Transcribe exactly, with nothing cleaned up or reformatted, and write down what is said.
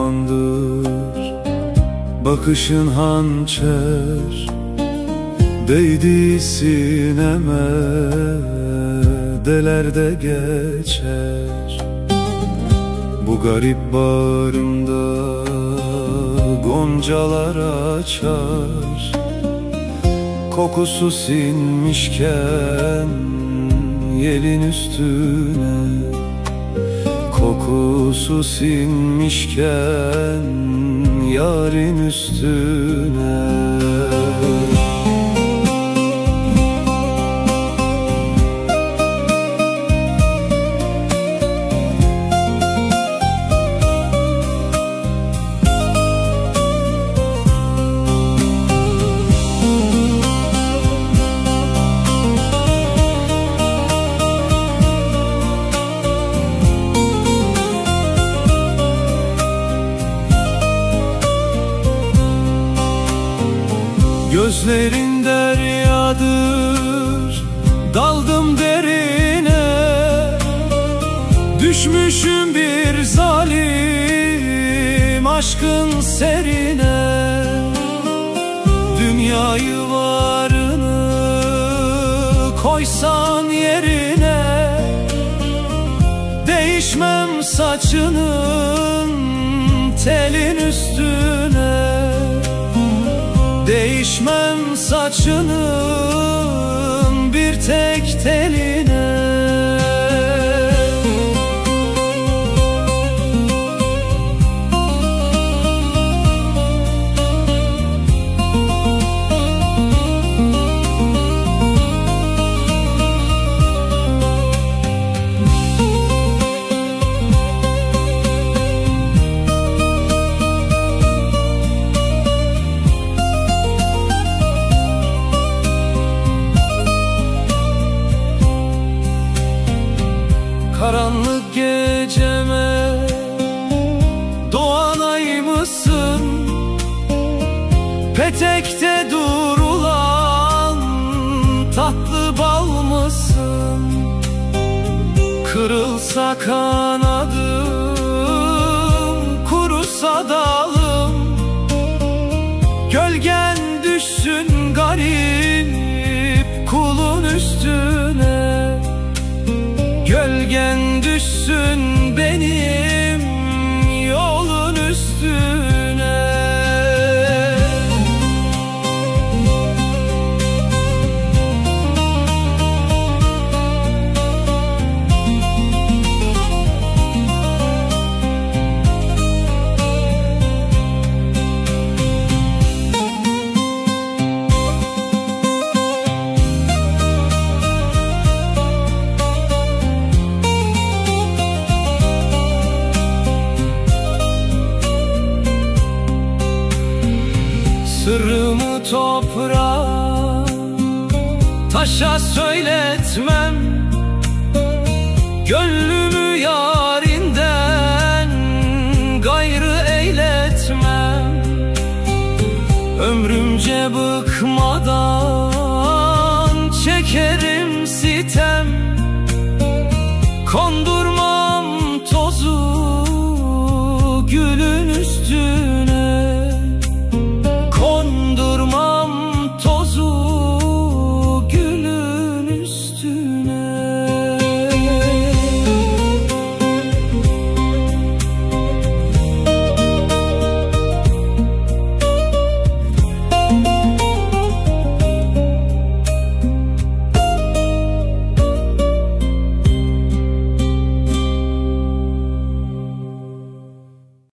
zamandır bakışın hançer değdi sineme, deler de geçer. Bu garip bağrımda goncalar açar, kokusu sinmişken yelin üstüne, kokusu sinmişken yarın üstüne. Gözlerin deryadır, daldım derine, düşmüşüm bir zalim aşkın serine. Dünyayı varını koysan yerine, değişmem saçının telin üstüne. Değişmem saçının bir tek teline. Karanlık geceme doğan ay mısın? Petekte durulan tatlı bal mısın? Kırılsa kanadım, kurusa dalım, gölgen düşsün garip kulun üstüne. Gölgen düşsün benim yolun üstüne. Sırrımı toprağa, taşa söyletmem, gönlümü yarinden gayrı eyletmem. Ömrümce bıkmadan